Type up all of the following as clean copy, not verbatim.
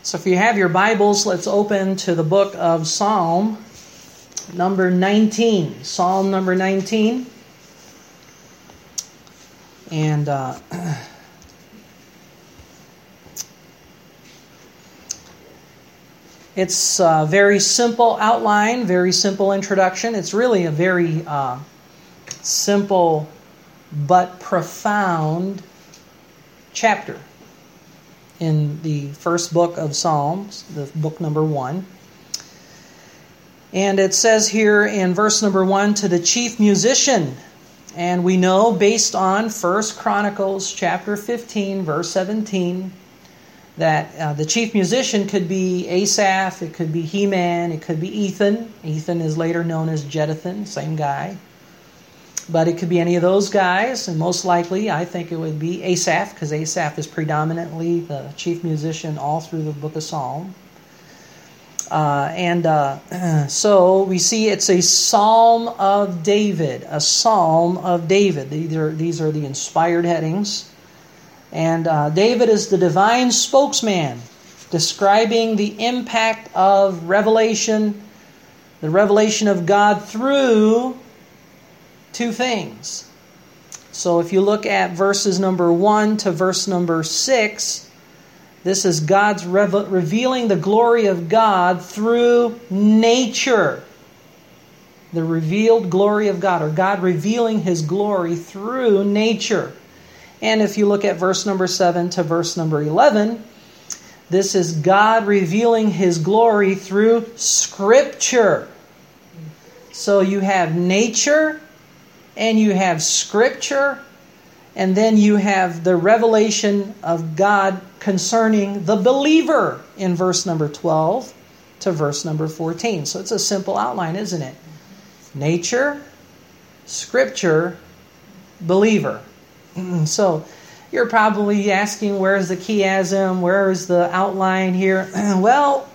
So if you have your Bibles, let's open to the book of Psalm number 19. Psalm number 19. And it's a very simple outline, very simple introduction. It's really a very simple but profound chapter in the first book of Psalms, the book number 1. And it says here in verse number 1, to the chief musician. And we know based on 1 Chronicles chapter 15, verse 17, that the chief musician could be Asaph, it could be Heman, it could be Ethan. Ethan is later known as Jeduthun, same guy. But it could be any of those guys, and most likely I think it would be Asaph, because Asaph is predominantly the chief musician all through the book of Psalm. So we see it's a Psalm of David, a Psalm of David. These are the inspired headings. And David is the divine spokesman, describing the impact of revelation, the revelation of God through two things. So if you look at verses number 1 to verse number 6, this is God's revealing the glory of God through nature. The revealed glory of God, or God revealing His glory through nature. And if you look at verse number 7 to verse number 11, this is God revealing His glory through Scripture. So you have nature, and you have Scripture, and then you have the revelation of God concerning the believer in verse number 12 to verse number 14. So it's a simple outline, isn't it? Nature, Scripture, believer. So you're probably asking, where's the chiasm? Where is the outline here? Well,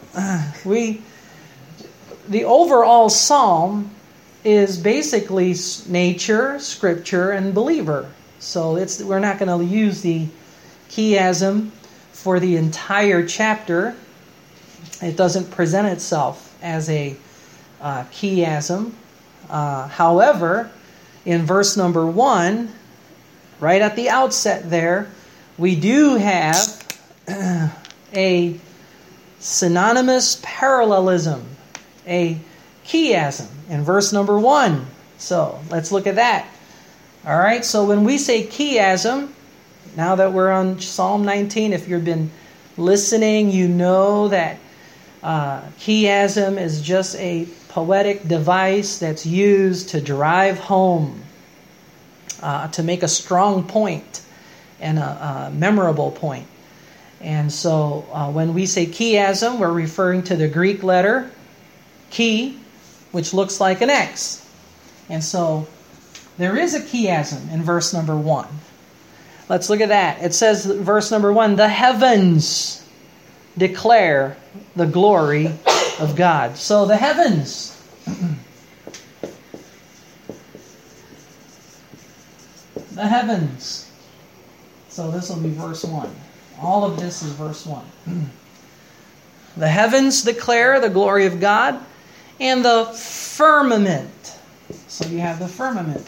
the overall psalm is basically nature, Scripture, and believer. So we're not going to use the chiasm for the entire chapter. It doesn't present itself as a chiasm. However, in verse number 1, right at the outset there, we do have a synonymous parallelism, a chiasm in verse number 1. So let's look at that. All right, so when we say chiasm, now that we're on Psalm 19, if you've been listening, you know that chiasm is just a poetic device that's used to drive home, to make a strong point and a memorable point. And so when we say chiasm, we're referring to the Greek letter chi, which looks like an X. And so there is a chiasm in verse number 1. Let's look at that. It says, verse number 1, the heavens declare the glory of God. So the heavens. The heavens. So this will be verse 1. All of this is verse 1. The heavens declare the glory of God, and the firmament. So you have the firmament.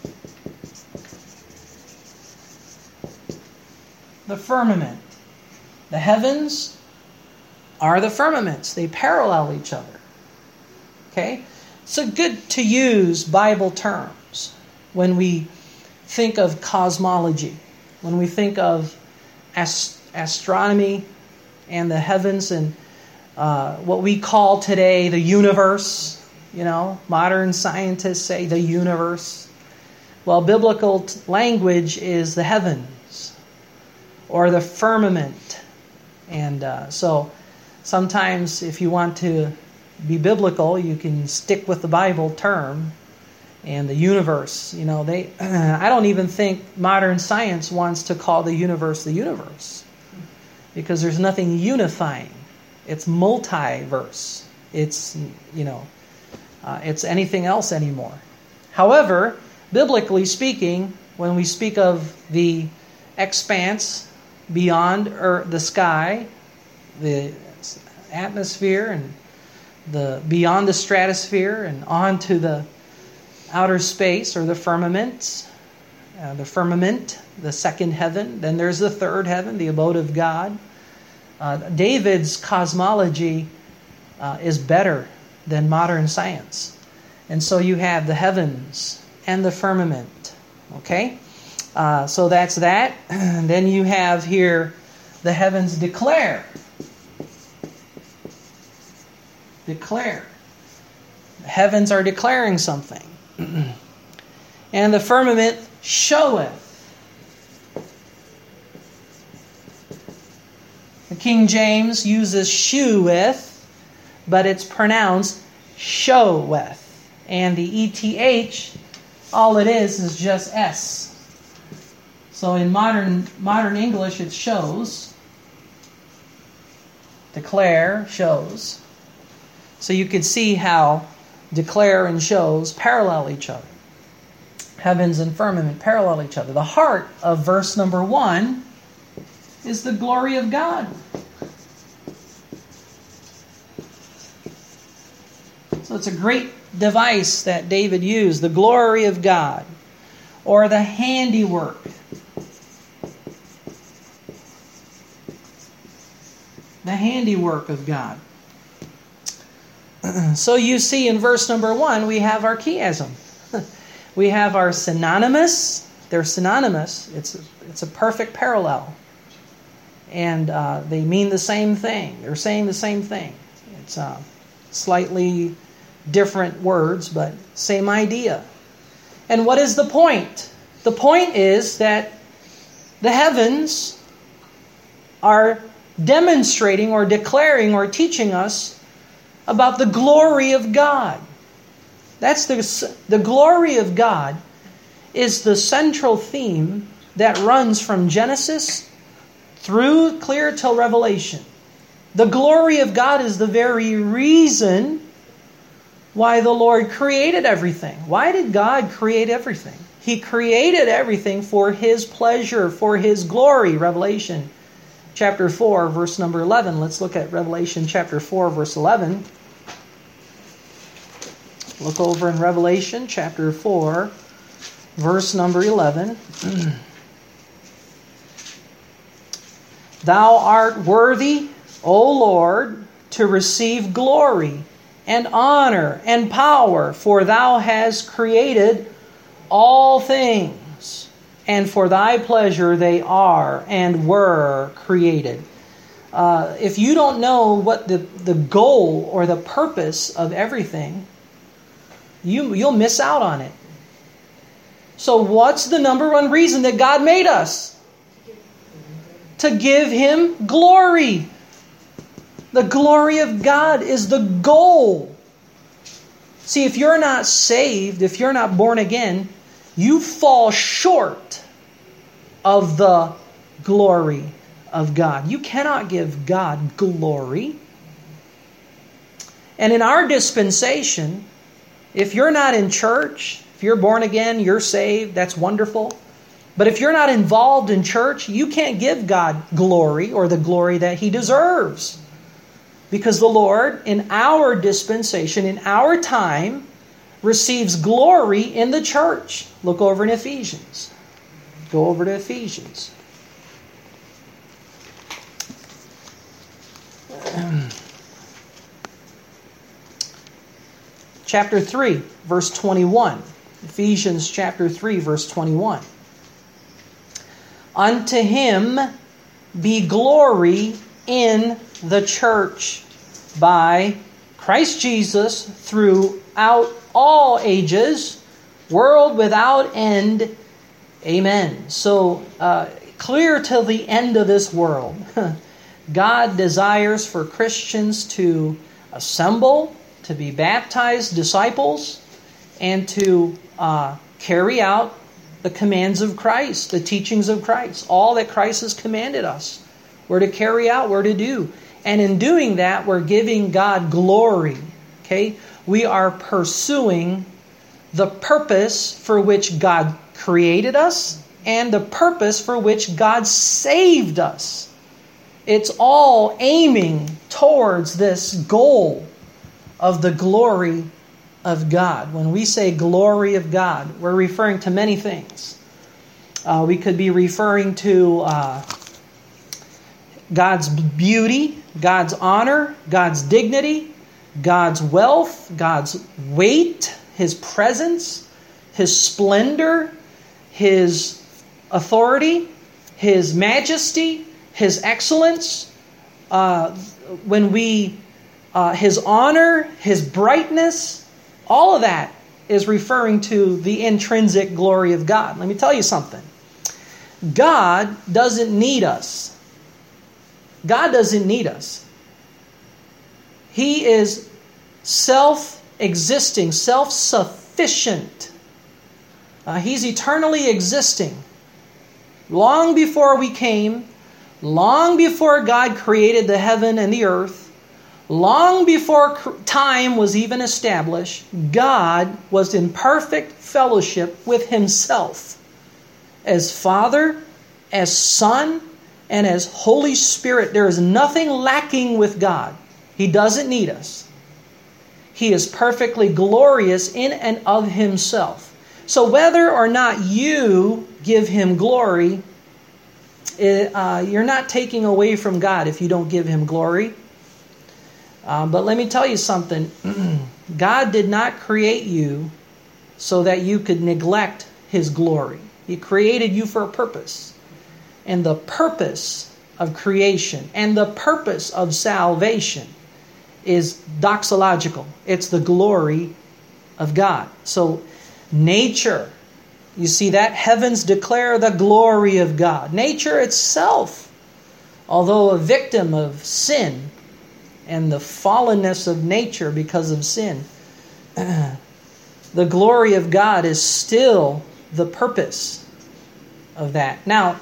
The firmament. The heavens are the firmaments. They parallel each other. Okay? So good to use Bible terms when we think of cosmology, when we think of astronomy and the heavens and what we call today the universe. You know, modern scientists say the universe. Well, biblical language is the heavens or the firmament. And so sometimes if you want to be biblical, you can stick with the Bible term and the universe. You know, I don't even think modern science wants to call the universe, because there's nothing unifying. It's multiverse. It's, it's anything else anymore. However, biblically speaking, when we speak of the expanse beyond the sky, the atmosphere and beyond the stratosphere and on to the outer space or the firmament. The second heaven. Then there's the third heaven, the abode of God. David's cosmology is better than modern science. And so you have the heavens and the firmament. Okay? So that's that. And then you have here the heavens declare. Declare. The heavens are declaring something. And the firmament showeth. The King James uses sheweth, but it's pronounced showeth. And the ETH, all it is just S. So in modern English, it shows. Declare, shows. So you can see how declare and shows parallel each other. Heavens and firmament parallel each other. The heart of verse number 1 is the glory of God. So it's a great device that David used, the glory of God, or the handiwork. The handiwork of God. So you see in verse number 1, we have our chiasm. We have our synonymous. They're synonymous. It's a perfect parallel. And they mean the same thing. They're saying the same thing. It's slightly different words, but same idea. And what is the point? The point is that the heavens are demonstrating or declaring or teaching us about the glory of God. That's the glory of God is the central theme that runs from Genesis through clear till Revelation. The glory of God is the very reason why the Lord created everything. Why did God create everything? He created everything for His pleasure, for His glory. Revelation chapter 4, verse number 11. Let's look at Revelation chapter 4, verse 11. Look over in Revelation chapter 4, verse number 11. Thou art worthy, O Lord, to receive glory and honor and power, for Thou hast created all things, and for Thy pleasure they are and were created. If you don't know what the goal or the purpose of everything, you'll miss out on it. So what's the number one reason that God made us? To give Him glory. The glory of God is the goal. See, if you're not saved, if you're not born again, you fall short of the glory of God. You cannot give God glory. And in our dispensation, if you're not in church, if you're born again, you're saved, that's wonderful. But if you're not involved in church, you can't give God glory or the glory that He deserves. Because the Lord, in our dispensation, in our time, receives glory in the church. Look over in Ephesians. Go over to Ephesians. Chapter 3, verse 21. Ephesians chapter 3, verse 21. Unto Him be glory in the church by Christ Jesus throughout all ages, world without end. Amen. So, clear till the end of this world, God desires for Christians to assemble, to be baptized disciples, and to carry out the commands of Christ, the teachings of Christ, all that Christ has commanded us. We're to carry out, we're to do. And in doing that, we're giving God glory. Okay? We are pursuing the purpose for which God created us and the purpose for which God saved us. It's all aiming towards this goal of the glory of God. When we say glory of God, we're referring to many things. We could be referring to God's beauty, God's honor, God's dignity, God's wealth, God's weight, His presence, His splendor, His authority, His majesty, His excellence, His honor, His brightness, all of that is referring to the intrinsic glory of God. Let me tell you something. God doesn't need us. God doesn't need us. He is self-existing, self-sufficient. He's eternally existing. Long before we came, long before God created the heaven and the earth, long before time was even established, God was in perfect fellowship with Himself as Father, as Son, and as Holy Spirit. There is nothing lacking with God. He doesn't need us. He is perfectly glorious in and of Himself. So whether or not you give Him glory, you're not taking away from God if you don't give Him glory. But let me tell you something. God did not create you so that you could neglect His glory. He created you for a purpose. And the purpose of creation and the purpose of salvation is doxological. It's the glory of God. So nature, you see that? Heavens declare the glory of God. Nature itself, although a victim of sin and the fallenness of nature because of sin, the glory of God is still the purpose of that. Now,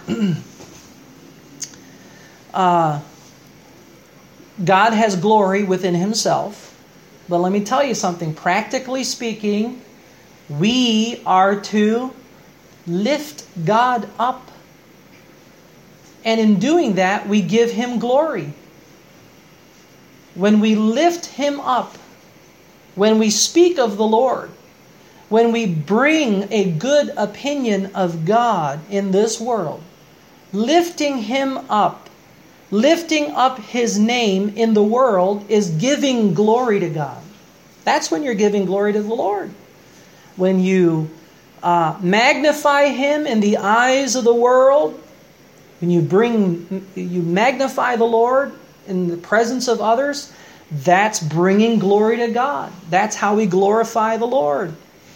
God has glory within Himself, but let me tell you something. Practically speaking, we are to lift God up. And in doing that, we give Him glory. When we lift Him up, when we speak of the Lord, when we bring a good opinion of God in this world, lifting Him up, lifting up His name in the world is giving glory to God. That's when you're giving glory to the Lord. When you magnify Him in the eyes of the world, when you magnify the Lord in the presence of others, that's bringing glory to God. That's how we glorify the Lord.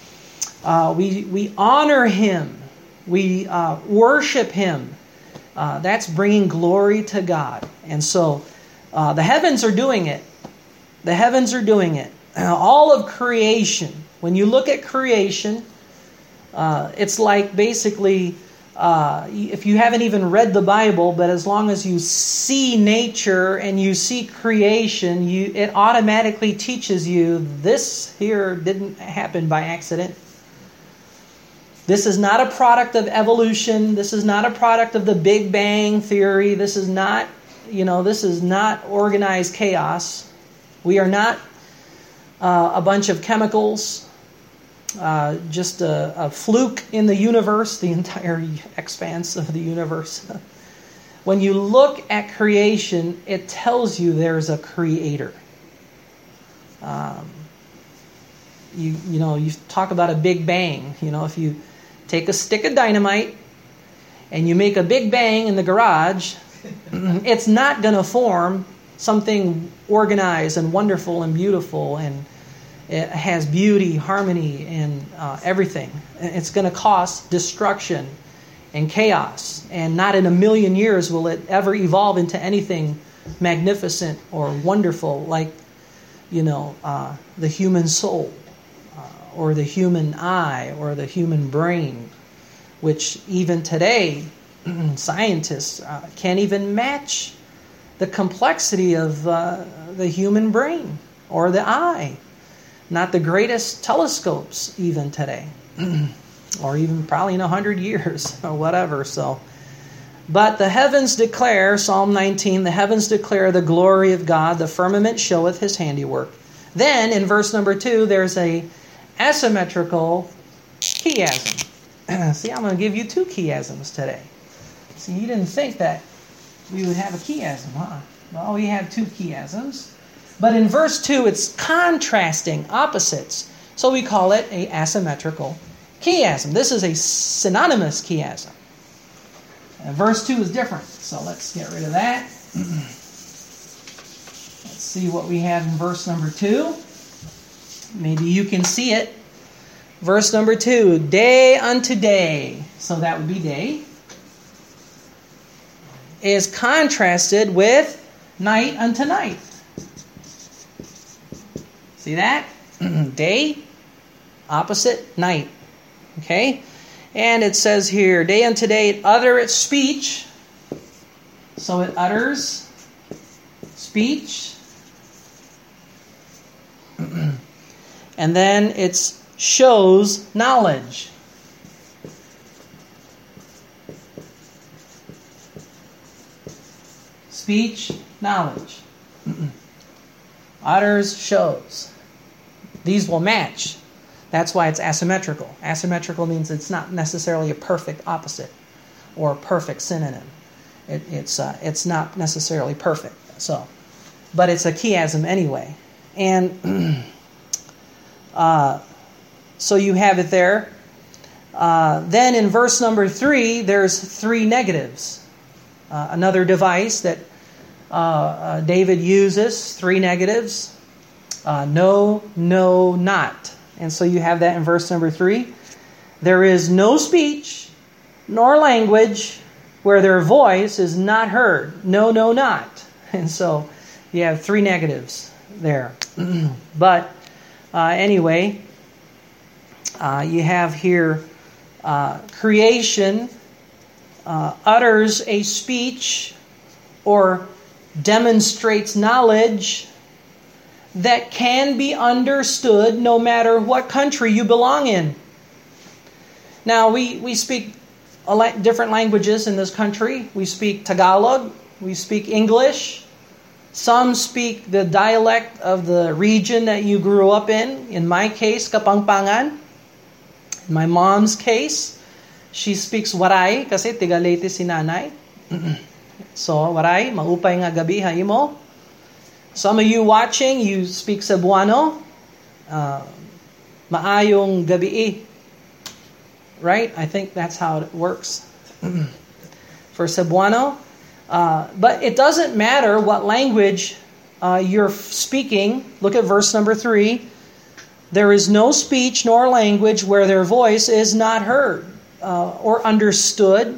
We honor Him. We worship Him. That's bringing glory to God. And so the heavens are doing it. The heavens are doing it. All of creation. When you look at creation, it's like basically, if you haven't even read the Bible, but as long as you see nature and you see creation, it automatically teaches you this here didn't happen by accident. This is not a product of evolution. This is not a product of the Big Bang Theory. This is not, this is not organized chaos. We are not a bunch of chemicals, just a fluke in the universe, the entire expanse of the universe. When you look at creation, it tells you there's a creator. You talk about a Big Bang. If you take a stick of dynamite and you make a big bang in the garage, it's not going to form something organized and wonderful and beautiful, and it has beauty, harmony, and everything. It's going to cause destruction and chaos, and not in a million years will it ever evolve into anything magnificent or wonderful like the human soul, or the human eye, or the human brain, which even today scientists can't even match the complexity of the human brain or the eye. Not the greatest telescopes even today, or even probably in 100 years or whatever. So But the heavens declare, Psalm 19, the heavens declare the glory of God, the firmament showeth his handiwork. Then, in verse number 2, there's a asymmetrical chiasm. See, I'm going to give you two chiasms today. See, you didn't think that we would have a chiasm, huh? Well, we have two chiasms. But in verse 2, it's contrasting opposites. So we call it a asymmetrical chiasm. This is a synonymous chiasm. And verse 2 is different. So let's get rid of that. Let's see what we have in verse number 2. Maybe you can see it. Verse number 2, day unto day. So that would be day. Is contrasted with night unto night. See that? Day, opposite, night. Okay? And it says here, day unto day, it uttereth speech. So it utters speech. And then it shows knowledge. Speech, knowledge. Utters, shows. These will match. That's why it's asymmetrical. Asymmetrical means it's not necessarily a perfect opposite or a perfect synonym. It's not necessarily perfect. But it's a chiasm anyway. And so you have it there. Then in verse number 3, there's 3 negatives. Another device that David uses, 3 negatives. No, no, not. And so you have that in verse number 3. There is no speech nor language where their voice is not heard. No, no, not. And so you have 3 negatives there. But anyway, you have here creation utters a speech or demonstrates knowledge that can be understood no matter what country you belong in. Now, we speak different languages in this country. We speak Tagalog. We speak English. Some speak the dialect of the region that you grew up in. In my case, Kapampangan. In my mom's case, she speaks Waray kasi tiga Leyte si nanay. So, Waray, maupay nga gabi ha imo. Some of you watching, you speak Cebuano. Maayong gabi. Right? I think that's how it works. For Cebuano. But it doesn't matter what language you're speaking. Look at verse number 3. There is no speech nor language where their voice is not heard or understood.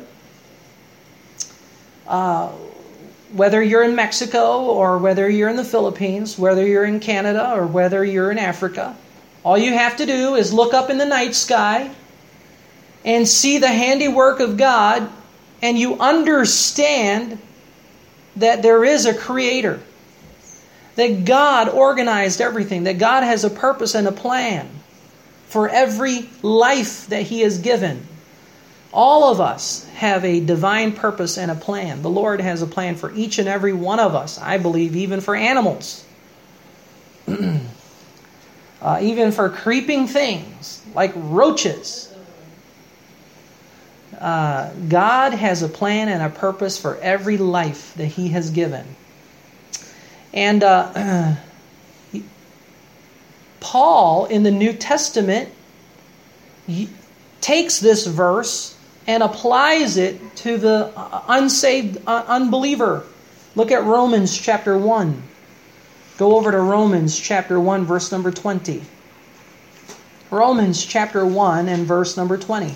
Whether you're in Mexico or whether you're in the Philippines, whether you're in Canada or whether you're in Africa, all you have to do is look up in the night sky and see the handiwork of God, and you understand that there is a creator, that God organized everything, that God has a purpose and a plan for every life that He has given. All of us have a divine purpose and a plan. The Lord has a plan for each and every one of us. I believe even for animals. Even for creeping things like roaches. God has a plan and a purpose for every life that He has given. And Paul in the New Testament takes this verse and applies it to the unsaved unbeliever. Look at Romans chapter 1. Go over to Romans chapter 1, verse number 20. Romans chapter 1 and verse number 20.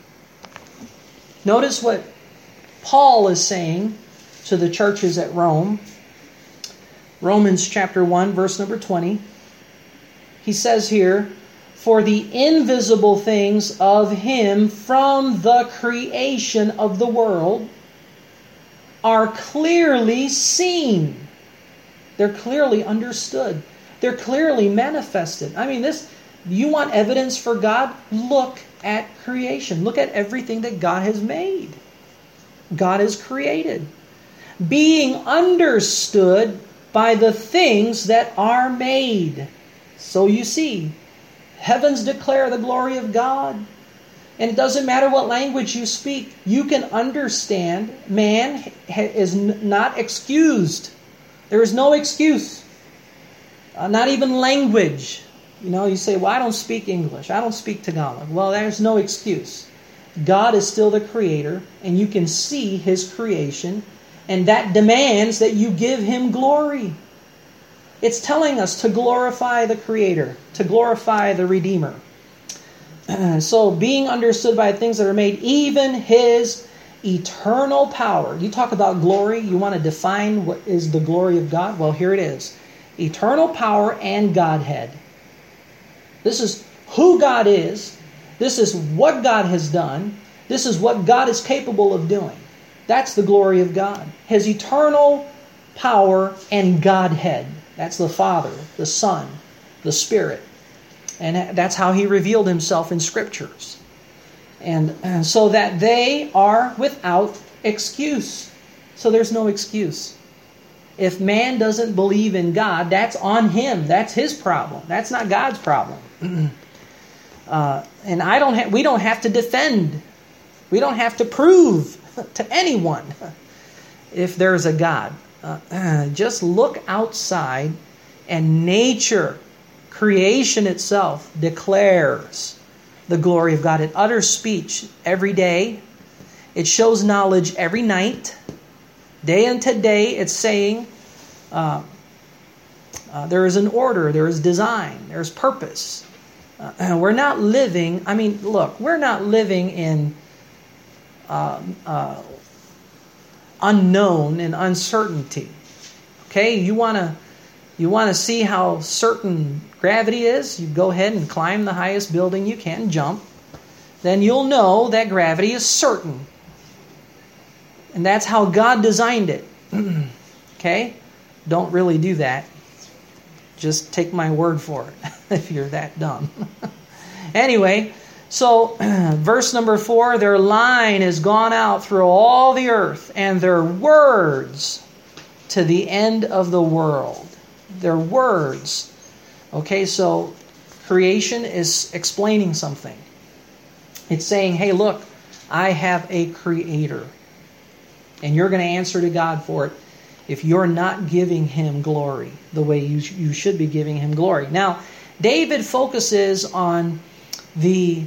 Notice what Paul is saying to the churches at Rome. Romans chapter 1, verse number 20. He says here, for the invisible things of Him from the creation of the world are clearly seen. They're clearly understood. They're clearly manifested. I mean, you want evidence for God? Look at creation. Look at everything that God has made. God is created, being understood by the things that are made. So you see, heavens declare the glory of God. And it doesn't matter what language you speak, you can understand. Man is not excused. There is no excuse. Not even language. You say, well, I don't speak English. I don't speak Tagalog. Well, there's no excuse. God is still the creator, and you can see His creation, and that demands that you give Him glory. It's telling us to glorify the Creator, to glorify the Redeemer. So being understood by things that are made, even His eternal power. You talk about glory, you want to define what is the glory of God? Well, here it is. Eternal power and Godhead. This is who God is. This is what God has done. This is what God is capable of doing. That's the glory of God. His eternal power and Godhead. That's the Father, the Son, the Spirit. And that's how He revealed Himself in Scriptures. And so that they are without excuse. So there's no excuse. If man doesn't believe in God, that's on him. That's his problem. That's not God's problem. And we don't have to defend. We don't have to prove to anyone if there's a God. Just look outside, and nature, creation itself, declares the glory of God. It utters speech every day. It shows knowledge every night. Day unto day, it's saying there is an order, there is design, there's purpose. We're not living, we're not living in unknown and uncertainty. Okay, you want to see how certain gravity is? You go ahead and climb the highest building you can, jump. Then you'll know that gravity is certain. And that's how God designed it. Okay? Don't really do that. Just take my word for it if you're that dumb. Anyway, so verse number 4, their line has gone out through all the earth, and their words to the end of the world. Their words. Okay, so creation is explaining something. It's saying, hey, look, I have a creator. And you're going to answer to God for it if you're not giving Him glory the way you should be giving Him glory. Now, David focuses on the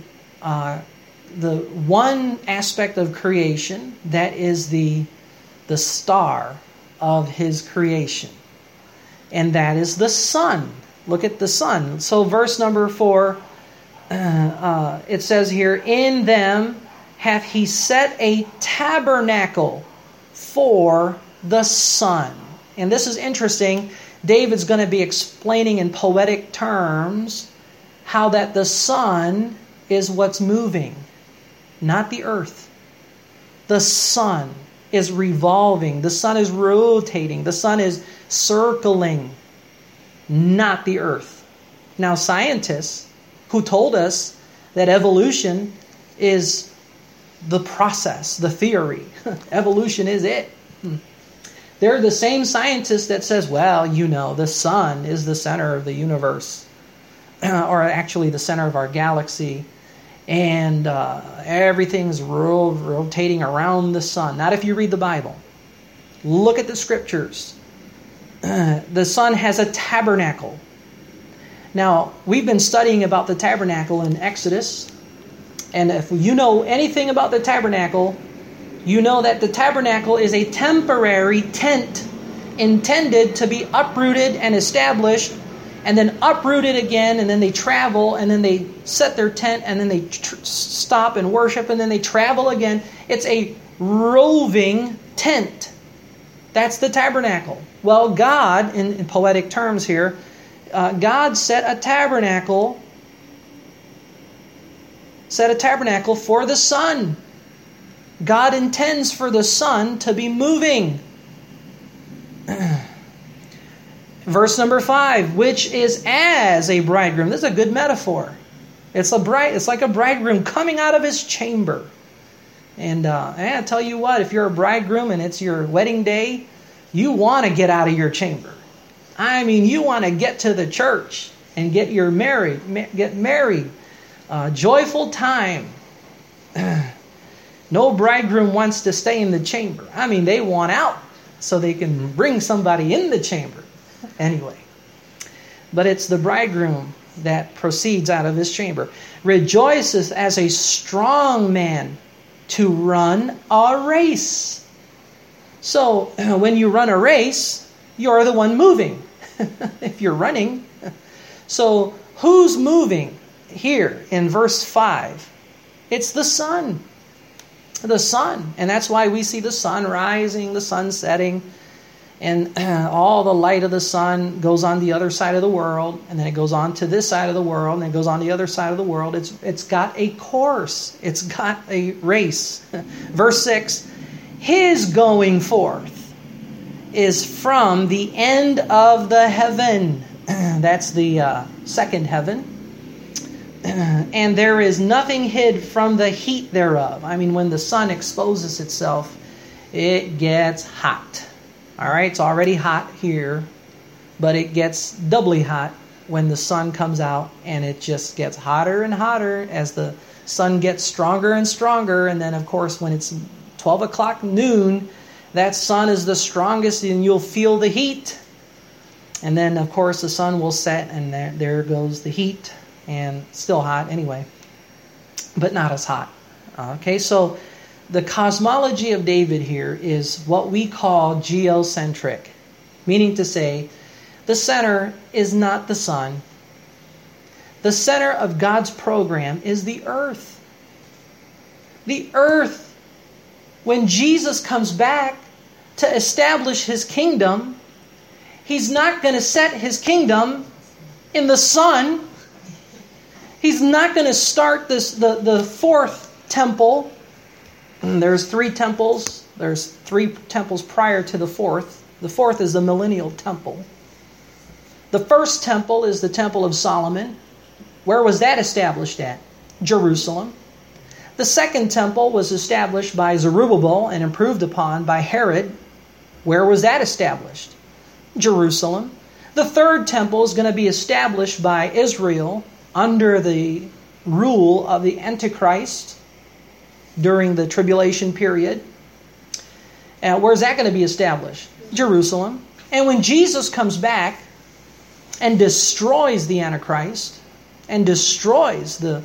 one aspect of creation that is the star of his creation. And that is the sun. Look at the sun. So verse number 4, it says here, in them hath He set a tabernacle for the sun. And this is interesting. David's going to be explaining in poetic terms how that the sun is what's moving, not the earth. The sun is revolving. The sun is rotating. The sun is circling, not the earth. Now, scientists who told us that evolution is the process, the theory. Evolution is it. They're the same scientists that says, well, the sun is the center of the universe, or actually the center of our galaxy, and everything's rotating around the sun. Not if you read the Bible. Look at the scriptures. The sun has a tabernacle. Now, we've been studying about the tabernacle in Exodus, and if you know anything about the tabernacle, you know that the tabernacle is a temporary tent intended to be uprooted and established, and then uprooted again, and then they travel, and then they set their tent, and then they stop and worship, and then they travel again. It's a roving tent. That's the tabernacle. Well, God, in poetic terms here, God set a tabernacle for the sun. God intends for the sun to be moving. Verse number 5, which is as a bridegroom. This is a good metaphor. It's like a bridegroom coming out of his chamber. And I tell you what, if you're a bridegroom and it's your wedding day, you want to get out of your chamber. I mean, you want to get to the church and get married. Joyful time. No bridegroom wants to stay in the chamber. I mean, they want out so they can bring somebody in the chamber. Anyway, but it's the bridegroom that proceeds out of his chamber. Rejoiceth as a strong man to run a race. So when you run a race, you're the one moving. If you're running. So who's moving here in verse 5? It's the sun. The sun. And that's why we see the sun rising, the sun setting, and all the light of the sun goes on the other side of the world, and then it goes on to this side of the world, and it goes on the other side of the world. It's got a course. It's got a race. Verse 6, his going forth is from the end of the heaven. That's the second heaven. And there is nothing hid from the heat thereof. I mean, when the sun exposes itself, it gets hot. All right, it's already hot here, but it gets doubly hot when the sun comes out, and it just gets hotter and hotter as the sun gets stronger and stronger. And then, of course, when it's 12 o'clock noon, that sun is the strongest, and you'll feel the heat. And then, of course, the sun will set, and there goes the heat. And still hot anyway, but not as hot. Okay, so the cosmology of David here is what we call geocentric, meaning to say the center is not the sun. The center of God's program is the earth. The earth. When Jesus comes back to establish his kingdom, he's not going to set his kingdom in the sun. He's not going to start the fourth temple. There's 3 temples. There's 3 temples prior to the fourth. The fourth is the millennial temple. The first temple is the Temple of Solomon. Where was that established at? Jerusalem. The second temple was established by Zerubbabel and improved upon by Herod. Where was that established? Jerusalem. The third temple is going to be established by Israel under the rule of the Antichrist during the tribulation period. Where's that going to be established? Jerusalem. And when Jesus comes back and destroys the Antichrist and destroys the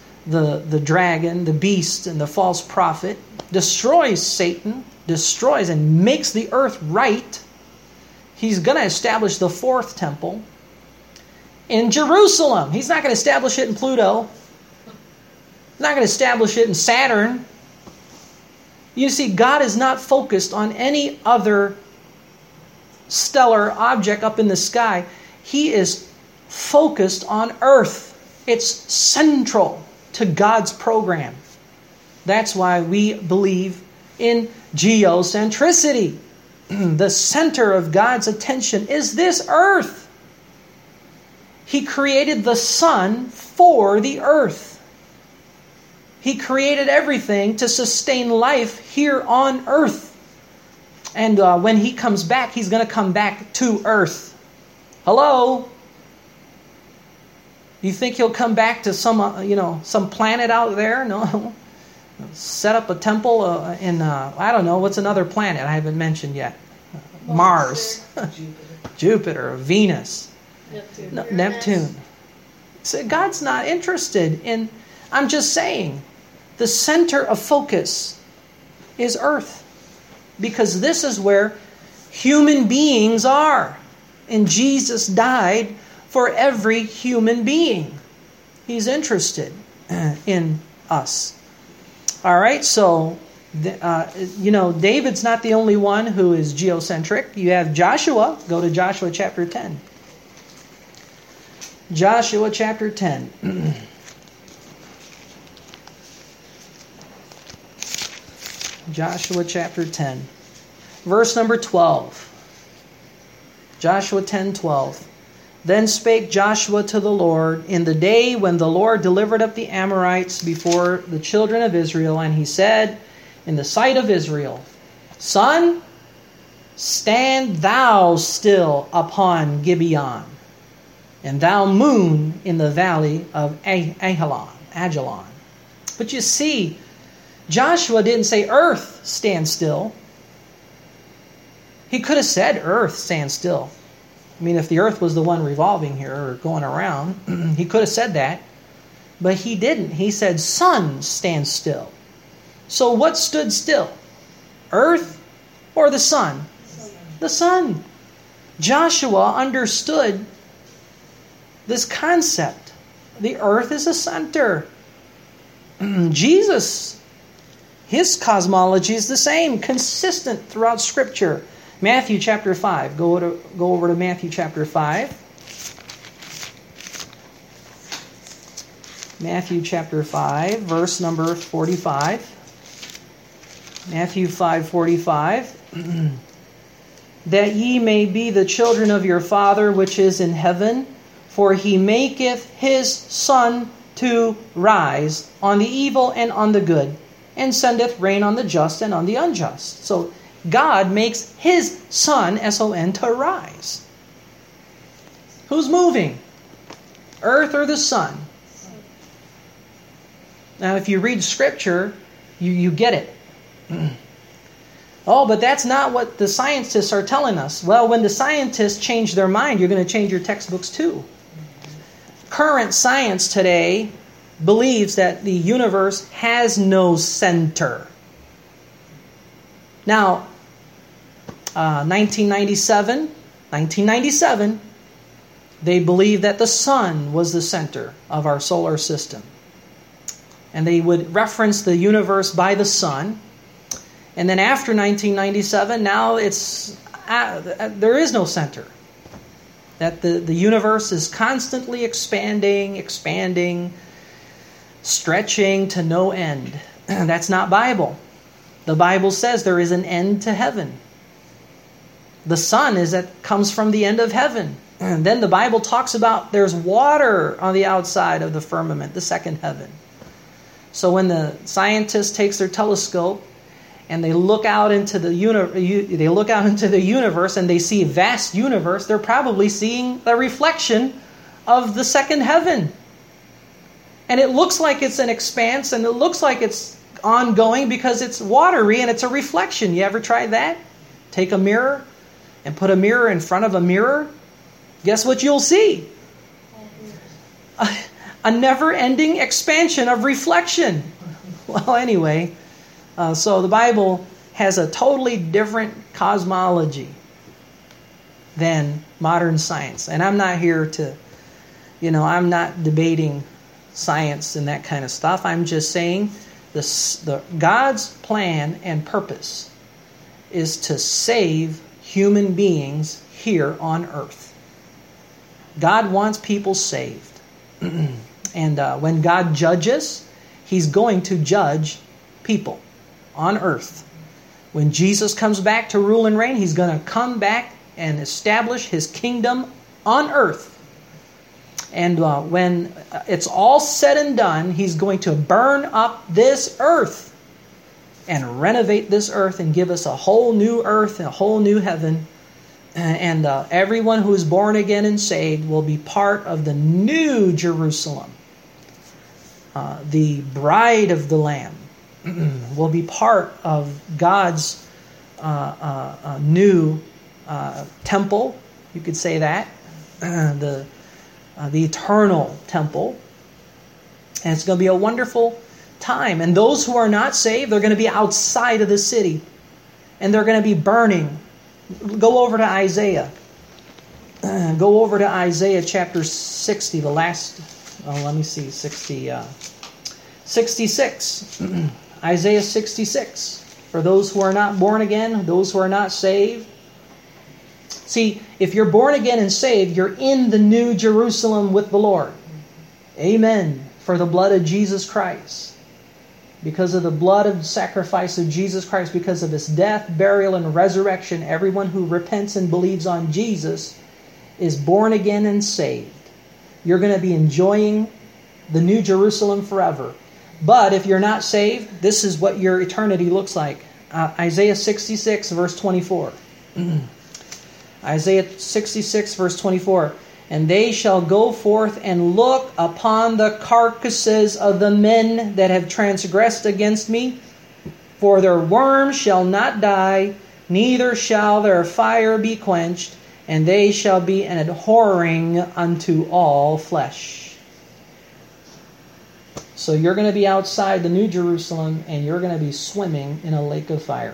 dragon, the beast, and the false prophet, destroys Satan, destroys and makes the earth right, he's going to establish the fourth temple in Jerusalem. He's not going to establish it in Pluto. He's not going to establish it in Saturn. You see, God is not focused on any other stellar object up in the sky. He is focused on earth. It's central to God's program. That's why we believe in geocentricity. The center of God's attention is this earth. He created the sun for the earth. He created everything to sustain life here on earth. And when he comes back, he's going to come back to earth. Hello? You think he'll come back to some planet out there? No. Set up a temple in, I don't know, what's another planet I haven't mentioned yet? Mars. Jupiter, Venus. Neptune. So God's not interested in, I'm just saying, the center of focus is earth. Because this is where human beings are. And Jesus died for every human being. He's interested in us. All right, so, David's not the only one who is geocentric. You have Joshua. Go to Joshua chapter 10. Joshua chapter 10. Joshua chapter 10. Verse number 12. Joshua 10:12. Then spake Joshua to the Lord in the day when the Lord delivered up the Amorites before the children of Israel, and he said, in the sight of Israel. Sun, stand thou still upon Gibeon, and thou moon in the valley of Ajalon. But you see, Joshua didn't say, earth, stand still. He could have said, earth, stand still. I mean, if the earth was the one revolving here or going around, he could have said that. But he didn't. He said, sun, stand still. So what stood still? Earth or the sun? The sun. Joshua understood this concept. The earth is a center. Jesus, his cosmology is the same, consistent throughout Scripture. Matthew chapter 5. Go over to Matthew chapter 5. Matthew chapter 5, verse number 45. Matthew 5:45. That ye may be the children of your Father which is in heaven, for he maketh his sun to rise on the evil and on the good, and sendeth rain on the just and on the unjust. So God makes his sun, S-O-N, to rise. Who's moving? Earth or the sun? Now, if you read Scripture, you get it. Oh, but that's not what the scientists are telling us. Well, when the scientists change their mind, you're going to change your textbooks too. Current science today believes that the universe has no center. Now, 1997, they believed that the sun was the center of our solar system. And they would reference the universe by the sun. And then after 1997, now there is no center. That the universe is constantly expanding, stretching to no end. That's not Bible. The Bible says there is an end to heaven. The sun comes from the end of heaven. And then the Bible talks about there's water on the outside of the firmament, the second heaven. So when the scientist takes their telescope and they look out into the universe and they see a vast universe, they're probably seeing the reflection of the second heaven. And it looks like it's an expanse and it looks like it's ongoing because it's watery and it's a reflection. You ever tried that? Take a mirror and put a mirror in front of a mirror. Guess what you'll see? A never-ending expansion of reflection. Well, anyway, so the Bible has a totally different cosmology than modern science. And I'm not here to, I'm not debating science and that kind of stuff. I'm just saying God's plan and purpose is to save human beings here on earth. God wants people saved. And when God judges, He's going to judge people on earth. When Jesus comes back to rule and reign, He's going to come back and establish His kingdom on earth. And when it's all said and done, He's going to burn up this earth and renovate this earth and give us a whole new earth and a whole new heaven. And everyone who is born again and saved will be part of the new Jerusalem. The bride of the Lamb will be part of God's new temple. You could say that. The eternal temple. And it's going to be a wonderful time. And those who are not saved, they're going to be outside of the city. And they're going to be burning. Go over to Isaiah. Go over to Isaiah chapter 60, the last, 66. Isaiah 66. For those who are not born again, those who are not saved. See, if you're born again and saved, you're in the new Jerusalem with the Lord. Amen. For the blood of Jesus Christ. Because of the blood of sacrifice of Jesus Christ, because of His death, burial, and resurrection, everyone who repents and believes on Jesus is born again and saved. You're going to be enjoying the new Jerusalem forever. But if you're not saved, this is what your eternity looks like. Isaiah 66, verse 24. Isaiah 66, verse 24. And they shall go forth and look upon the carcasses of the men that have transgressed against me. For their worm shall not die, neither shall their fire be quenched, and they shall be an abhorring unto all flesh. So you're going to be outside the New Jerusalem, and you're going to be swimming in a lake of fire.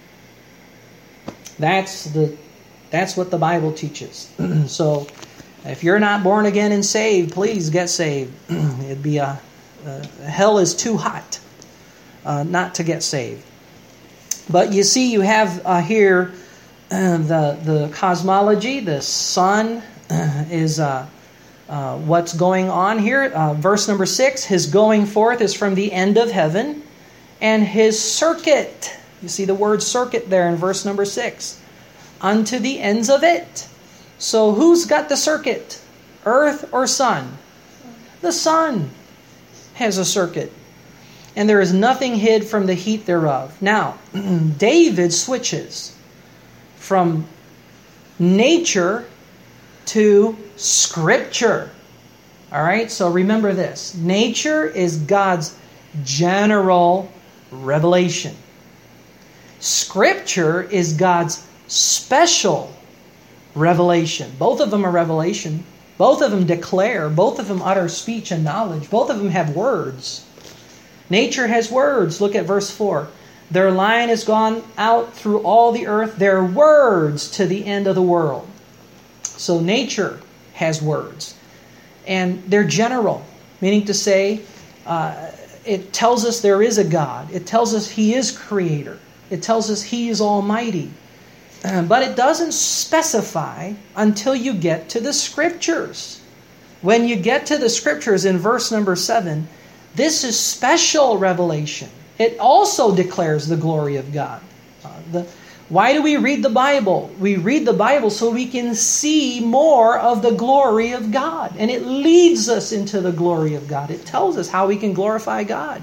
That's what the Bible teaches. So if you're not born again and saved, please get saved. It'd be hell is too hot not to get saved. But you see, you have here the cosmology. The sun is what's going on here. Verse number 6, his going forth is from the end of heaven, and his circuit, you see the word circuit there in verse number 6, unto the ends of it. So who's got the circuit? Earth or sun? The sun has a circuit. And there is nothing hid from the heat thereof. Now, David switches from nature to Scripture. All right, so remember this. Nature is God's general revelation. Scripture is God's special revelation. Both of them are revelation. Both of them declare. Both of them utter speech and knowledge. Both of them have words. Nature has words. Look at verse 4. Their line has gone out through all the earth, their words to the end of the world. So nature has words. And they're general, meaning to say, it tells us there is a God. It tells us He is creator. It tells us He is almighty. But it doesn't specify until you get to the Scriptures. When you get to the Scriptures in verse number 7, this is special revelation. It also declares the glory of God. Why do we read the Bible? We read the Bible so we can see more of the glory of God. And it leads us into the glory of God. It tells us how we can glorify God.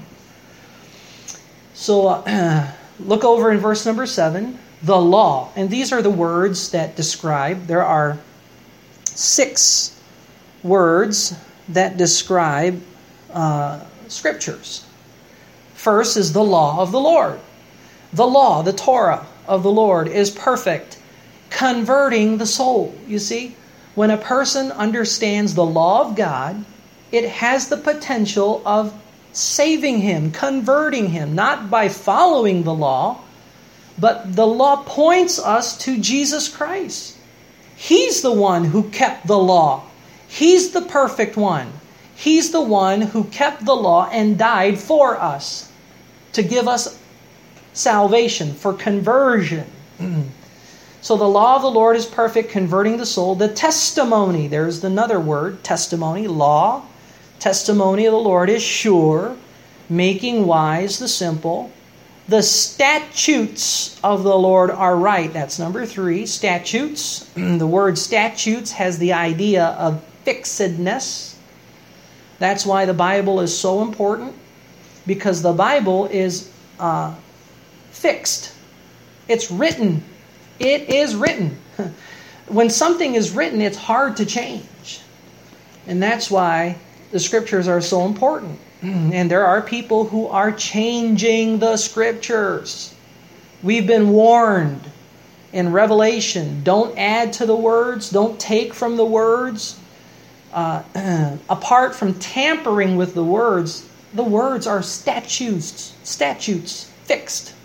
So look over in verse number 7. The law. And these are the words that describe. There are 6 words that describe Scriptures. First is the law of the Lord. The law, the Torah of the Lord is perfect, converting the soul. You see, when a person understands the law of God, it has the potential of saving him, converting him, not by following the law, but the law points us to Jesus Christ. He's the one who kept the law. He's the perfect one. He's the one who kept the law and died for us to give us salvation, for conversion. So the law of the Lord is perfect, converting the soul. The testimony, there's another word, testimony, law. Testimony of the Lord is sure, making wise the simple. The statutes of the Lord are right. That's number 3, statutes. The word statutes has the idea of fixedness. That's why the Bible is so important, because the Bible is fixed. It's written. It is written. When something is written, it's hard to change. And that's why the Scriptures are so important. And there are people who are changing the Scriptures. We've been warned in Revelation, don't add to the words, don't take from the words. Apart from tampering with the words are statutes, fixed.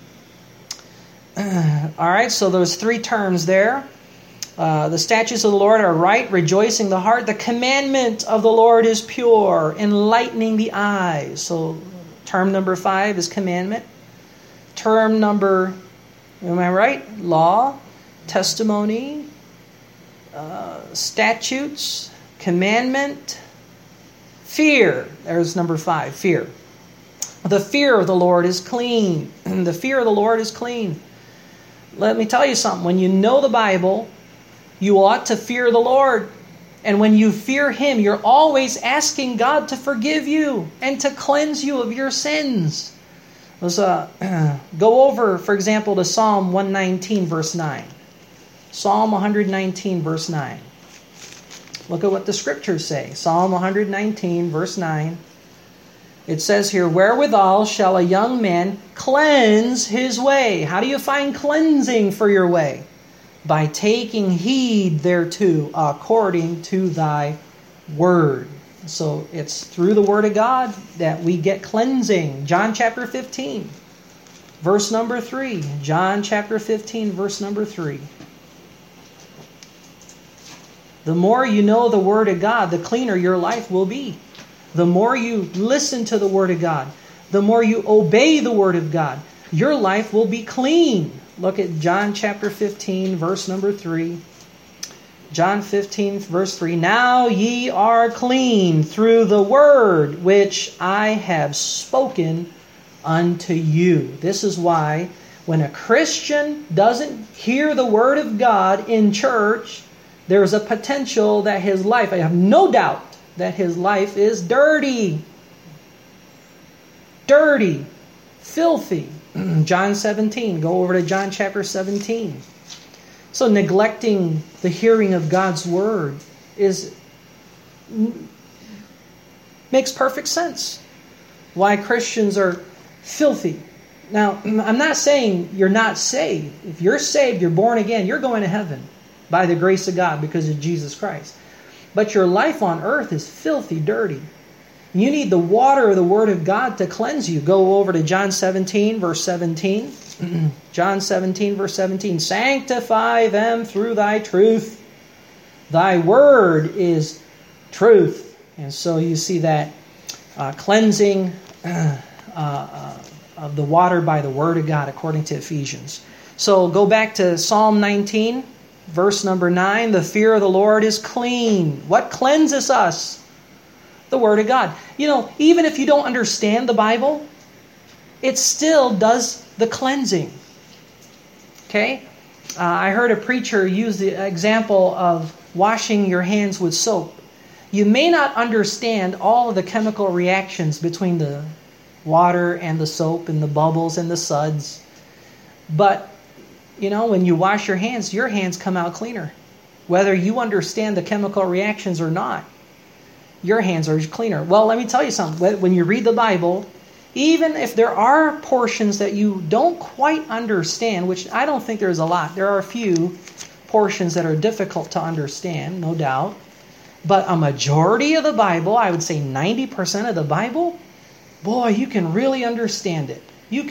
All right, so there's 3 terms there. The statutes of the Lord are right, rejoicing the heart. The commandment of the Lord is pure, enlightening the eyes. So term number 5 is commandment. Term number, am I right? Law, testimony, statutes, commandment, fear. There's number 5, fear. The fear of the Lord is clean. The fear of the Lord is clean. Let me tell you something. When you know the Bible, you ought to fear the Lord. And when you fear Him, you're always asking God to forgive you and to cleanse you of your sins. Let's go over, for example, to Psalm 119, verse 9. Psalm 119, verse 9. Look at what the scriptures say. Psalm 119, verse 9. It says here, wherewithal shall a young man cleanse his way? How do you find cleansing for your way? By taking heed thereto, according to thy word. So it's through the word of God that we get cleansing. John chapter 15, verse number 3. John chapter 15, verse number 3. The more you know the word of God, the cleaner your life will be. The more you listen to the word of God, the more you obey the word of God, your life will be clean. Look at John chapter 15, verse number 3. John 15, verse 3. Now ye are clean through the word which I have spoken unto you. This is why when a Christian doesn't hear the word of God in church, there's a potential that his life, I have no doubt, that his life is dirty. Dirty. Filthy. John 17. Go over to John chapter 17. So neglecting the hearing of God's word makes perfect sense. Why Christians are filthy. Now, I'm not saying you're not saved. If you're saved, you're born again, you're going to heaven by the grace of God because of Jesus Christ. But your life on earth is filthy, dirty. You need the water of the Word of God to cleanse you. Go over to John 17, verse 17. John 17, verse 17. Sanctify them through thy truth. Thy word is truth. And so you see that cleansing of the water by the Word of God, according to Ephesians. So go back to Psalm 19, verse number 9. The fear of the Lord is clean. What cleanses us? The Word of God. You know, even if you don't understand the Bible, it still does the cleansing. Okay? I heard a preacher use the example of washing your hands with soap. You may not understand all of the chemical reactions between the water and the soap and the bubbles and the suds. But, you know, when you wash your hands come out cleaner. Whether you understand the chemical reactions or not, your hands are cleaner. Well, let me tell you something. When you read the Bible, even if there are portions that you don't quite understand, which I don't think there's a lot. There are a few portions that are difficult to understand, no doubt. But a majority of the Bible, I would say 90% of the Bible, boy, you can really understand it. You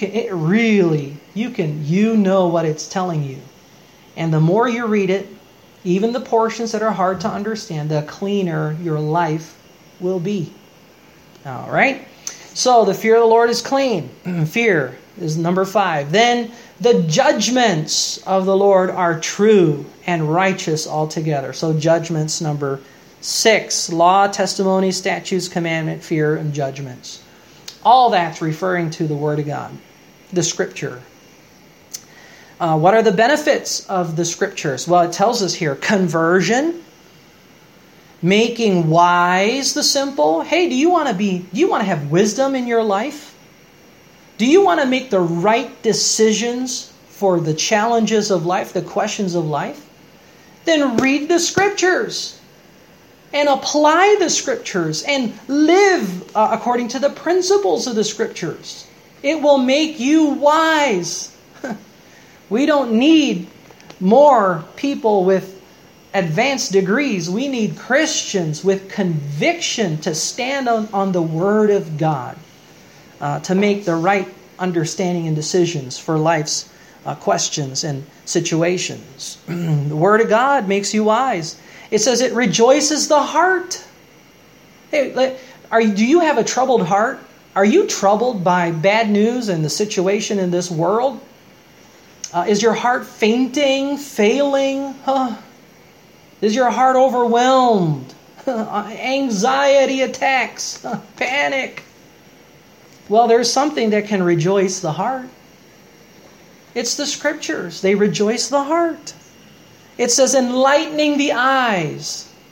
know what it's telling you. And the more you read it, even the portions that are hard to understand, the cleaner your life will be. All right? So the fear of the Lord is clean. Fear is number 5. Then the judgments of the Lord are true and righteous altogether. So judgments number 6. Law, testimony, statutes, commandment, fear, and judgments. All that's referring to the Word of God, the Scripture. What are the benefits of the Scriptures? Well, it tells us here, conversion, making wise the simple. Hey, do you want to have wisdom in your life? Do you want to make the right decisions for the challenges of life, the questions of life? Then read the Scriptures and apply the Scriptures and live according to the principles of the Scriptures. It will make you wise. We don't need more people with advanced degrees. We need Christians with conviction to stand on the Word of God to make the right understanding and decisions for life's questions and situations. The Word of God makes you wise. It says it rejoices the heart. Hey, do you have a troubled heart? Are you troubled by bad news and the situation in this world? Is your heart fainting, failing? Is your heart overwhelmed? Anxiety attacks, panic. Well, there's something that can rejoice the heart. It's the Scriptures. They rejoice the heart. It says enlightening the eyes.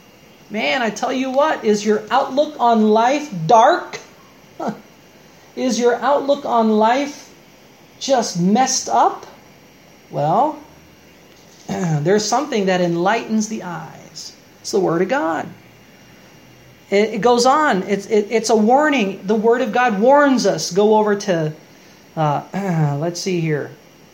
Man, I tell you what, is your outlook on life dark? Is your outlook on life just messed up? Well, there's something that enlightens the eyes. It's the Word of God. It goes on. It's a warning. The Word of God warns us. Go over to, let's see here.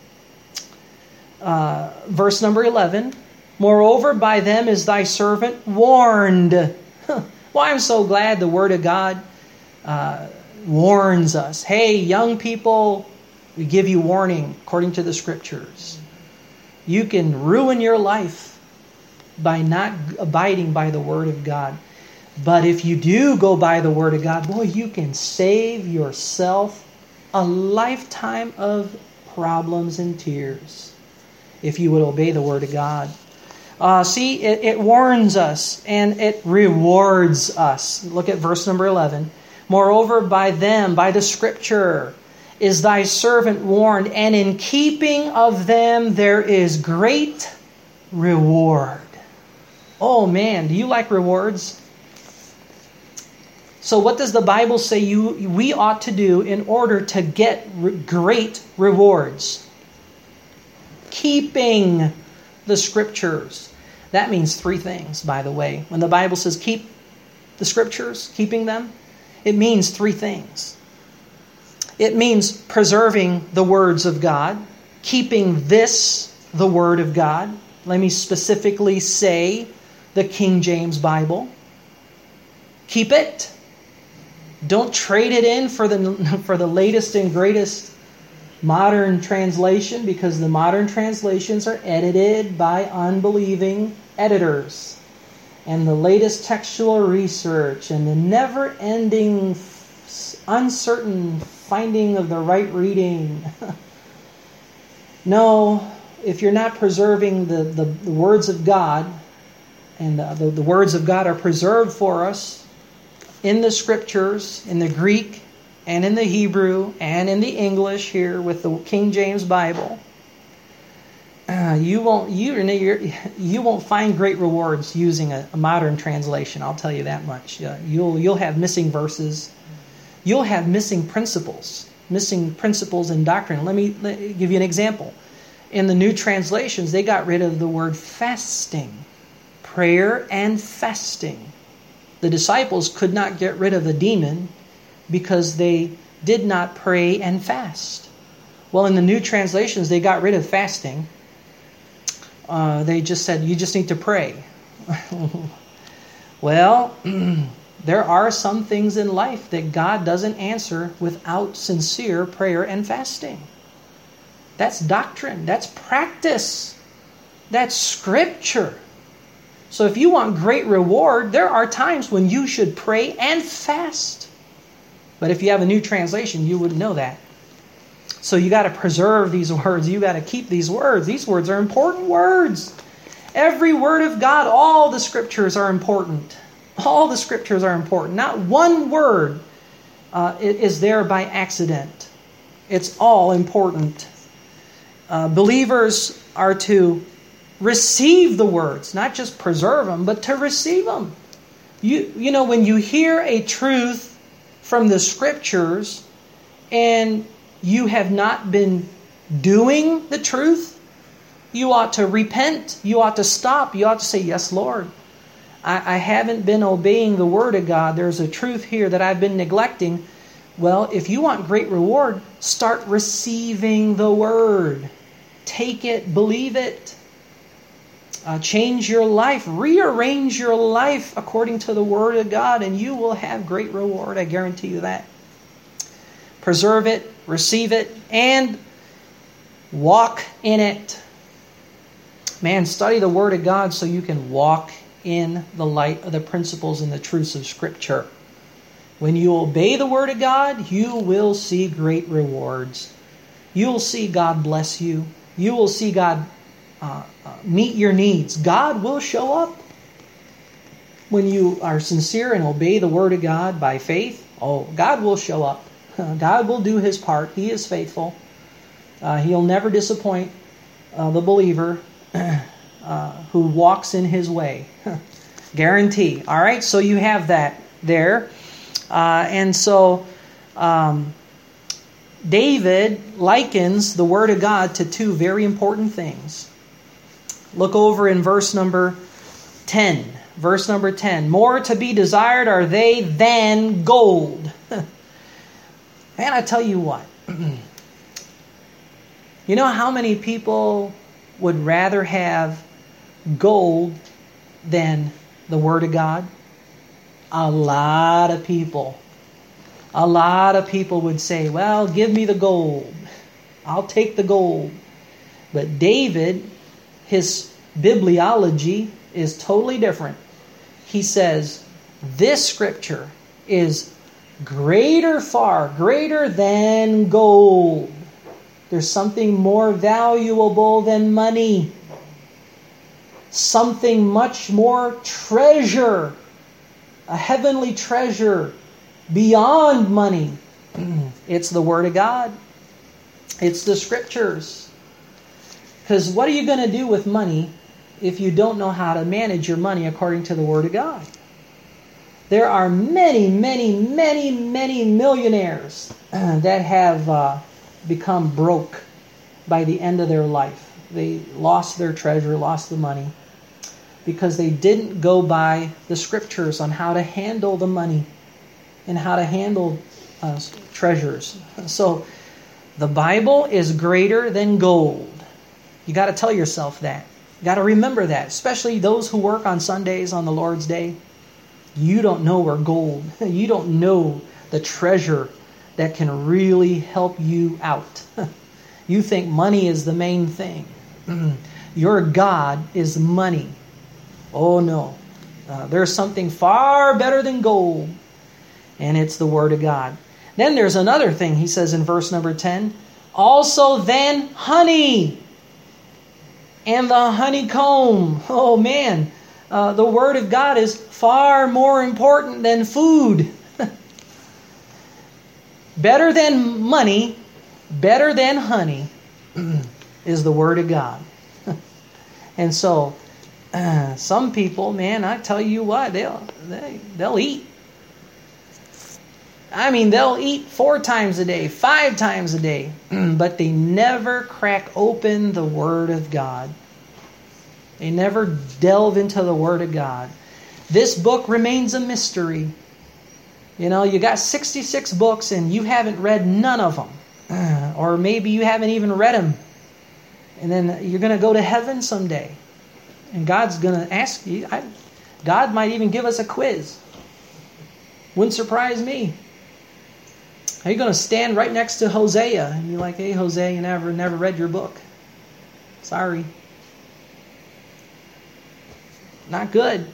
Verse number 11. Moreover, by them is thy servant warned. Well, I'm so glad the Word of God warns us. Hey, young people, we give you warning according to the Scriptures. You can ruin your life by not abiding by the Word of God. But if you do go by the Word of God, boy, you can save yourself a lifetime of problems and tears if you would obey the Word of God. It warns us and it rewards us. Look at verse number 11. Moreover, by them, by the Scripture, is thy servant warned, and in keeping of them there is great reward. Oh man, do you like rewards? So what does the Bible say we ought to do in order to get great rewards? Keeping the Scriptures. That means three things, by the way. When the Bible says keep the Scriptures, keeping them, it means three things. It means preserving the words of God, keeping this, the Word of God. Let me specifically say the King James Bible. Keep it. Don't trade it in for the latest and greatest modern translation, because the modern translations are edited by unbelieving editors. And the latest textual research and the never-ending, uncertain finding of the right reading. No, if you're not preserving the words of God, and the words of God are preserved for us in the Scriptures, in the Greek, and in the Hebrew, and in the English here with the King James Bible, you won't find great rewards using a modern translation. I'll tell you that much. You'll have missing verses. You'll have missing principles in doctrine. Let me give you an example. In the new translations, they got rid of the word fasting, prayer and fasting. The disciples could not get rid of the demon because they did not pray and fast. Well, in the new translations, they got rid of fasting. They just said, you just need to pray. Well, there are some things in life that God doesn't answer without sincere prayer and fasting. That's doctrine. That's practice. That's Scripture. So if you want great reward, there are times when you should pray and fast. But if you have a new translation, you wouldn't know that. So you got to preserve these words. You got to keep these words. These words are important words. Every word of God, all the Scriptures are important. All the Scriptures are important. Not one word is there by accident. It's all important. Believers are to receive the words, not just preserve them, but to receive them. You know, when you hear a truth from the Scriptures and you have not been doing the truth, you ought to repent. You ought to stop. You ought to say, yes, Lord, I haven't been obeying the Word of God. There's a truth here that I've been neglecting. Well, if you want great reward, start receiving the Word. Take it, believe it. Change your life, rearrange your life according to the Word of God, and you will have great reward. I guarantee you that. Preserve it, receive it, and walk in it. Man, study the Word of God so you can walk in the light of the principles and the truths of Scripture. When you obey the Word of God, you will see great rewards. You will see God bless you. You will see God meet your needs. God will show up. When you are sincere and obey the Word of God by faith, God will show up. God will do His part. He is faithful. He'll never disappoint the believer who walks in His way. Guarantee. All right, so you have that there. And so David likens the Word of God to two very important things. Look over in verse number 10. Verse number 10. More to be desired are they than gold. Man, I tell you what. You know how many people would rather have gold than the Word of God? A lot of people. A lot of people would say, well, give me the gold. I'll take the gold. But David, his bibliology is totally different. He says, this scripture is greater, far greater than gold. There's something more valuable than money. Something much more treasure. A heavenly treasure beyond money. It's the Word of God. It's the Scriptures. Because what are you going to do with money if you don't know how to manage your money according to the Word of God? There are many, many, many, many millionaires that have become broke by the end of their life. They lost their treasure, lost the money, because they didn't go by the Scriptures on how to handle the money and how to handle treasures. So the Bible is greater than gold. You got to tell yourself that. You got to remember that, especially those who work on Sundays on the Lord's Day. You don't know where gold, you don't know the treasure that can really help you out. You think money is the main thing. Your God is money. Oh no. There's something far better than gold, and it's the Word of God. Then there's another thing he says in verse number 10. Also than honey and the honeycomb. Oh man, the Word of God is far more important than food. Better than money, better than honey is the Word of God. And so some people, man, I tell you what, they'll eat. I mean, they'll eat 4 times a day, 5 times a day, but they never crack open the Word of God. They never delve into the Word of God. This book remains a mystery. You know, you got 66 books and you haven't read none of them. Or maybe you haven't even read them. And then you're going to go to heaven someday. And God's going to ask you. God might even give us a quiz. Wouldn't surprise me. Are you going to stand right next to Hosea and be like, hey, Hosea, you never read your book. Sorry. Not good.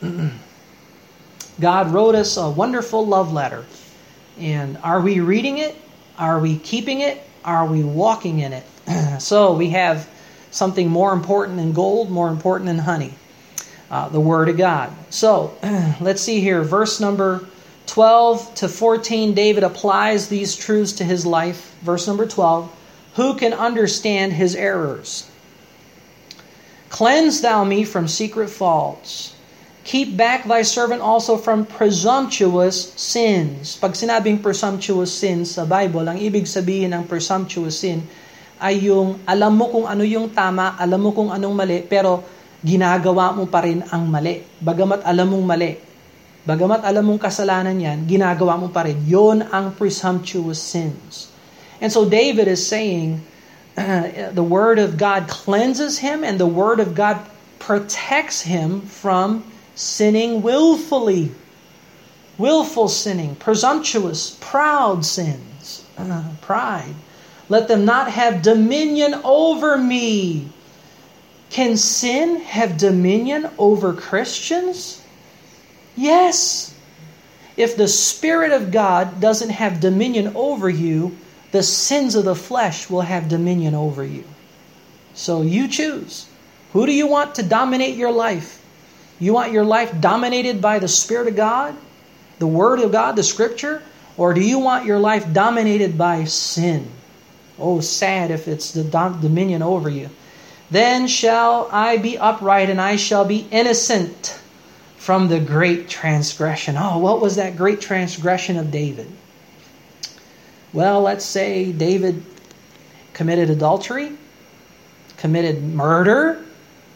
God wrote us a wonderful love letter. And are we reading it? Are we keeping it? Are we walking in it? So we have something more important than gold, more important than honey. The Word of God. So let's see here. Verse number 12 to 14, David applies these truths to his life. Verse number 12. Who can understand his errors? Cleanse thou me from secret faults. Keep back thy servant also from presumptuous sins. Pag sinabing presumptuous sins sa Bible, ang ibig sabihin ng presumptuous sin ay yung alam mo kung ano yung tama, alam mo kung anong mali, pero ginagawa mo pa rin ang mali. Bagamat alam mong mali, bagamat alam mong kasalanan yan, ginagawa mo pa rin. Yun ang presumptuous sins. And so David is saying, the Word of God cleanses him, and the Word of God protects him from sinning willfully. Willful sinning, presumptuous, proud sins, pride. Let them not have dominion over me. Can sin have dominion over Christians? Yes. If the Spirit of God doesn't have dominion over you, the sins of the flesh will have dominion over you. So you choose. Who do you want to dominate your life? You want your life dominated by the Spirit of God, the Word of God, the Scripture? Or do you want your life dominated by sin? Oh, sad if it's the dominion over you. Then shall I be upright, and I shall be innocent. from the great transgression. Oh, what was that great transgression of David? Well, let's say David committed adultery, committed murder,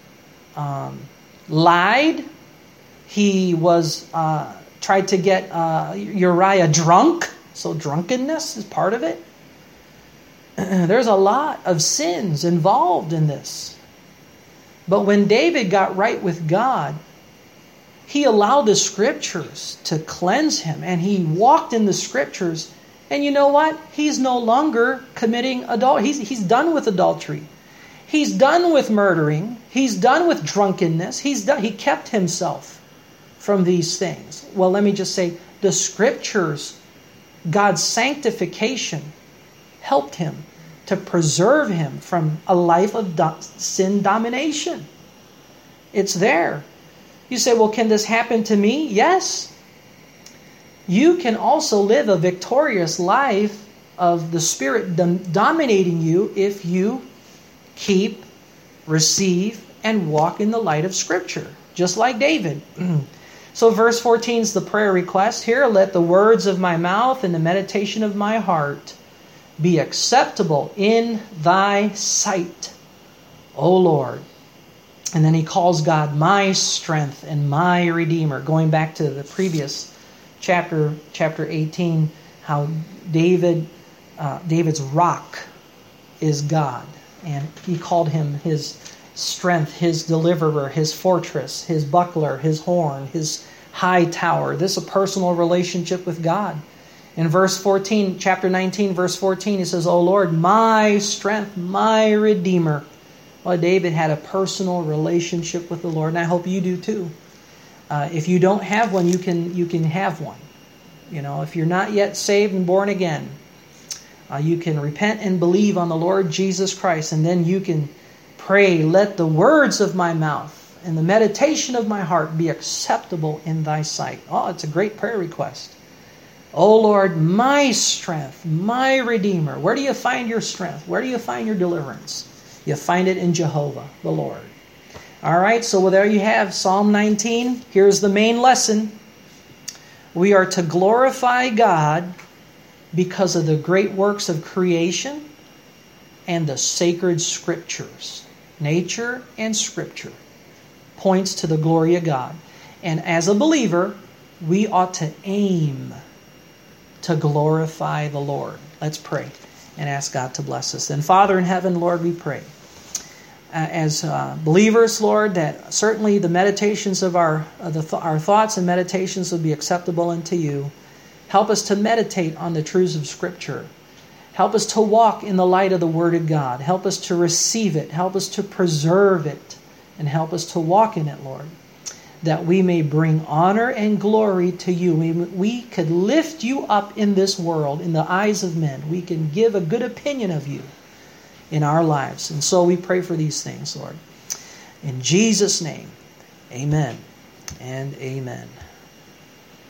lied. He was tried to get Uriah drunk. So drunkenness is part of it. There's a lot of sins involved in this. But when David got right with God, he allowed the Scriptures to cleanse him, and he walked in the Scriptures. And you know what? He's no longer committing adultery. He's done with adultery. He's done with murdering. He's done with drunkenness. He kept himself from these things. Well, let me just say, the Scriptures, God's sanctification, helped him to preserve him from a life of sin domination. It's there. You say, well, can this happen to me? Yes. You can also live a victorious life of the Spirit dominating you if you keep, receive, and walk in the light of Scripture, just like David. So verse 14 is the prayer request here. Let the words of my mouth and the meditation of my heart be acceptable in thy sight, O Lord. And then he calls God my strength and my Redeemer. Going back to the previous chapter 18, how David's rock is God. And he called him his strength, his deliverer, his fortress, his buckler, his horn, his high tower. This is a personal relationship with God. In verse 14, chapter 19, verse 14, he says, O Lord, my strength, my Redeemer. Well, David had a personal relationship with the Lord, and I hope you do too. If you don't have one, you can have one. You know, if you're not yet saved and born again, you can repent and believe on the Lord Jesus Christ, and then you can pray, let the words of my mouth and the meditation of my heart be acceptable in thy sight. Oh, it's a great prayer request. O Lord, my strength, my Redeemer. Where do you find your strength? Where do you find your deliverance? You find it in Jehovah, the Lord. All right, so there you have Psalm 19. Here's the main lesson. We are to glorify God because of the great works of creation and the sacred Scriptures. Nature and Scripture points to the glory of God. And as a believer, we ought to aim to glorify the Lord. Let's pray and ask God to bless us. Then, Father in heaven, Lord, we pray. As believers, Lord, that certainly the meditations of our thoughts and meditations will be acceptable unto you. Help us to meditate on the truths of Scripture. Help us to walk in the light of the Word of God. Help us to receive it. Help us to preserve it. And help us to walk in it, Lord, that we may bring honor and glory to you. We could lift you up in this world, in the eyes of men. We can give a good opinion of you in our lives. And so we pray for these things, Lord. In Jesus' name, amen and amen.